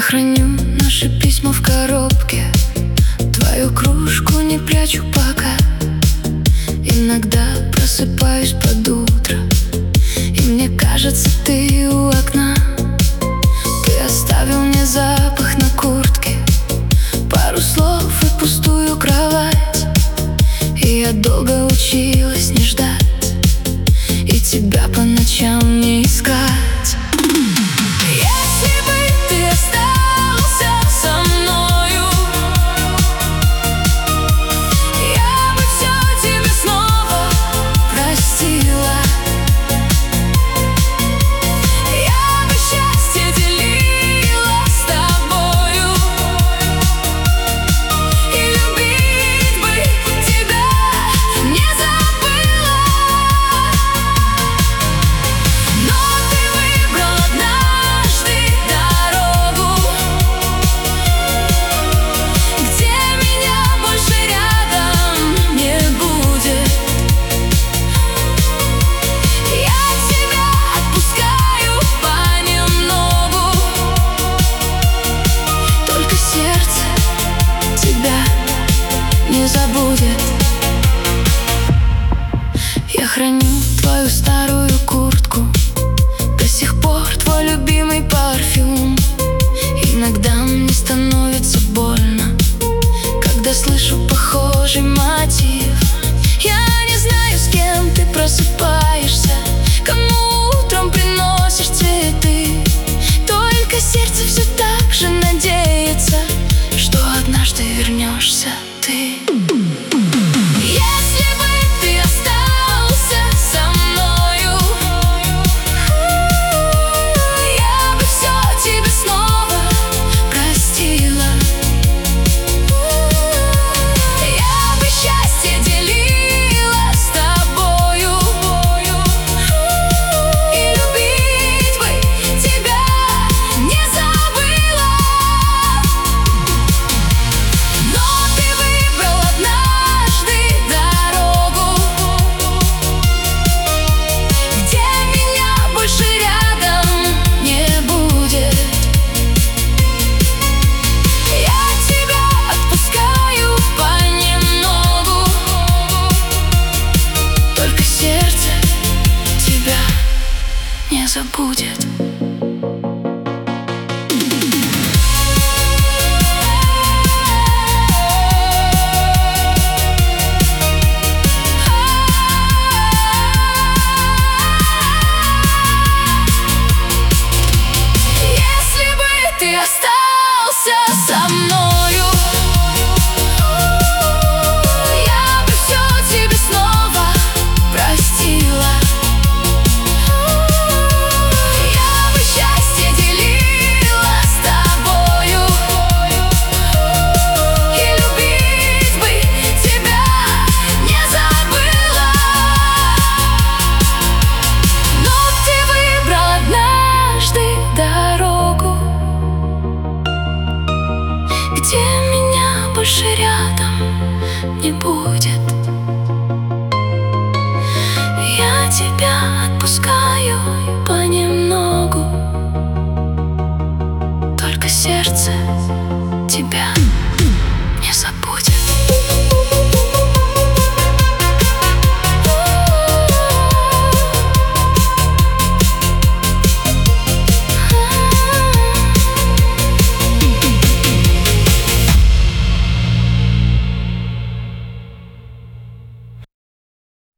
Я храню наши письма в коробке, твою кружку не прячу пока. Иногда просыпаюсь под утро, и мне кажется, ты у окна. Ты оставил мне запах на куртке, пару слов и пустую кровать. И я долго училась не ждать, и тебя по ночам не искать. Если бы ты остался со мною, я бы все тебе снова простила. Я бы счастье делила с тобою, и любить бы тебя не забыла. Но ты выбрал однажды дорогу, где меня больше рядом не будет. Я тебя отпускаю понемногу, только сердце тебя не забудет. Я храню твою старую куртку, до сих пор твой любимый парфюм. Иногда мне становится больно, когда слышу похожий мотив. Я не знаю, с кем ты просыпаешься, кому утром приносишь цветы. Только сердце все так же надеется, что однажды вернешься ты. Если бы ты остался со мною, я бы все тебе снова простила. Я бы счастье делила с тобою, и любить бы тебя не забыла. Но ты выбрал однажды дорогу, где меня больше рядом не будет. Я тебя отпускаю понемногу, только сердце тебя не забудет. Если бы ты остался со мною, я бы все тебе снова простила. Я бы счастье делила с тобою, и любить бы тебя не забыла. Но ты выбрал однажды дорогу, где меня больше рядом не будет. Я тебя отпускаю понемногу, только сердце тебя